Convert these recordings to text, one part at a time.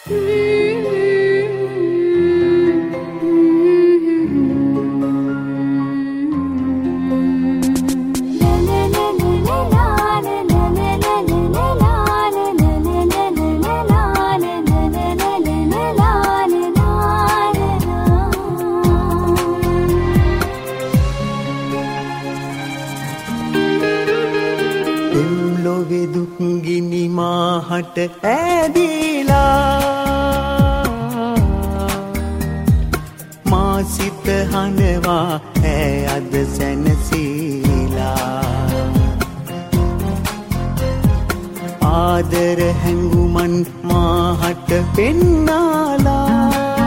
මාහට ඇදිලා මා සිත හඬවා ඈ අද සැනසීලා ආදර හැඟුමන් මාහට පෙන්නාලා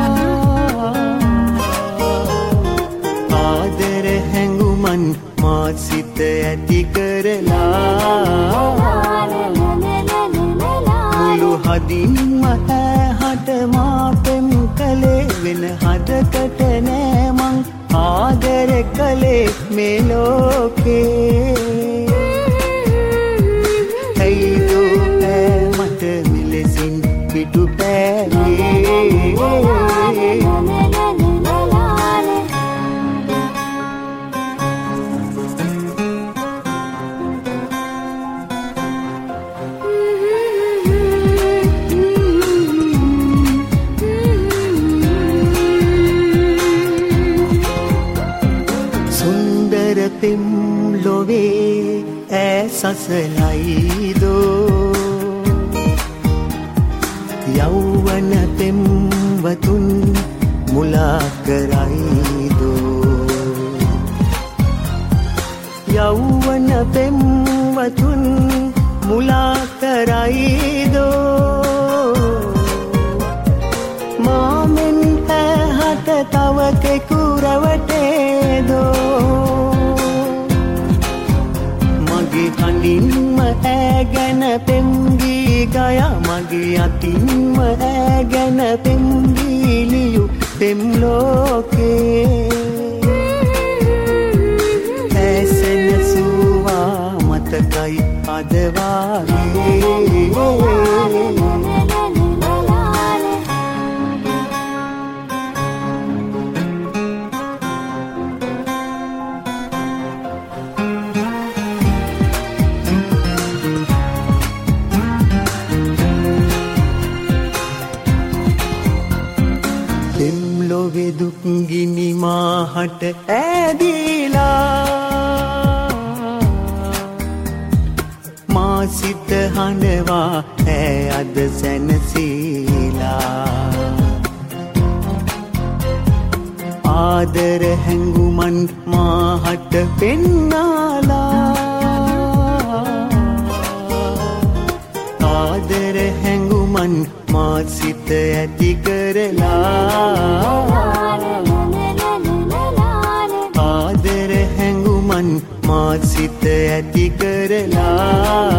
ආදර හැඟුමන් මා සිත ඇති කරලා හදින්ම ඇහැට මා පෙම් කලේ වෙන හදකට නෑ මං ආදර කලේ මේ ලෝකේ ඇයිදෝ ඈ මට මෙලෙසින් පිටු පෑවේ පෙම් ලොවේ ඈ සසලයිදෝ යෞවන පෙම්වතුන් මුලා කරයිදෝ යෞවන පෙම්වතුන් මුලා කරයිදෝ මාමෙන් ඇහැට තව කෙකු රැවටේදෝ අඳින්ම ඇගැන පෙම්ගී ගයා මගේ අතින්ම ඇගැන පෙම්ගීලියු පෙම් ලෝකේ ඇසෙන සුවා මතකයි අදවාගේ දුක් ගිනි මාහට ඇදිලා මා සිත හඬවා ඈ අද සැනසීලා ආදර හැඟුමන් මාහට පෙන්නාලා ආදර හැඟුමන් මා සිත ඇති කරලා ආදර හැඟුමන් මා සිත ඇති කරලා